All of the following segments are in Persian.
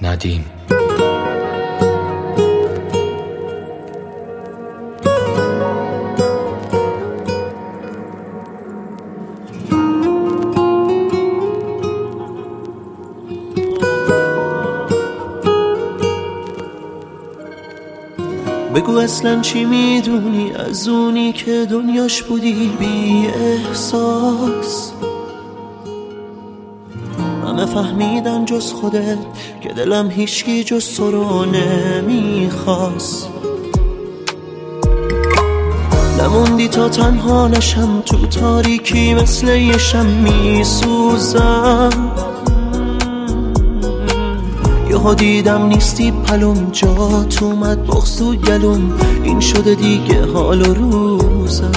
ندیم. بگو اصلا چی میدونی از اونی که دنیاش بودی بی احساس؟ همه فهمیدن جز خودت که دلم هیچکی جز تو رو نمیخواست. نموندی تا تنها نشم تو تاریکی مثل یه شم میسوزم. یهو دیدم نیستی پلوم، جات اومد بغض تو گلوم، این شده دیگه حال و روزم.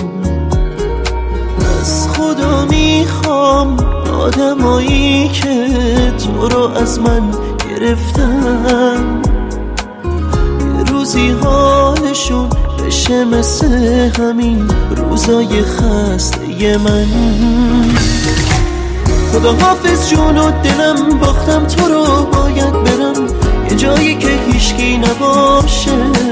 از خدا میخوام آدمایی که تو رو از من گرفتن یه روزی حالشون بشه مثل همین روزای خسته من. خدا حافظ جون و دلم، باختم تو رو باید برم یه جایی که هیچکی نباشه.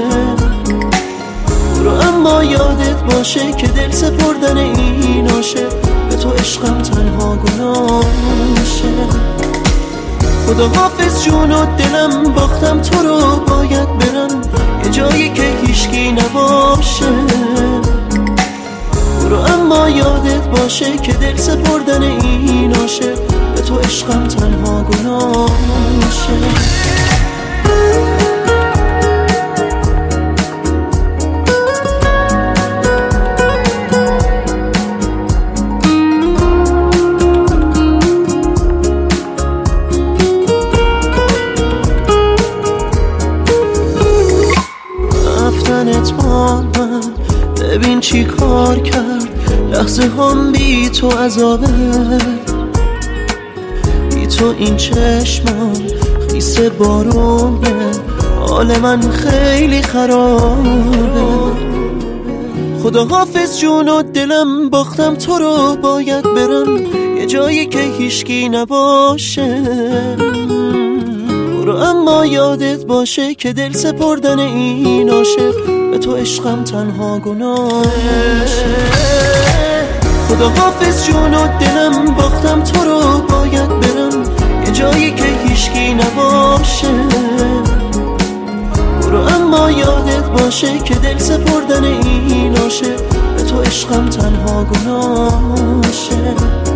برو اما یادت باشه که دل سپردن این عاشق به تو عشقم تنها گناهشه. خدا حافظ جون و دلم، باختم تو رو باید برم یه جایی که هیچکی نباشه. برو اما یادت باشه که دل سپردن این عاشق به تو عشقم تنها گناهشه. رفتنت با من ببین چی کار کرد، لحظه هم بی تو عذابه. بی تو این چشمم خیس بارونه، حال من خیلی خرابه. خدا حافظ جون و دلم، باختم تو رو باید برم یه جایی که هیچکی نباشه. برو اما یادت باشه که دل سپردن این عاشق به تو عشقم تنها گناهشه. خدا حافظ جون و دلم، باختم تو رو باید برم یه جایی که هیچکی نباشه. برو اما یادت باشه که دل سپردن این عاشق به تو عشقم تنها گناهشه.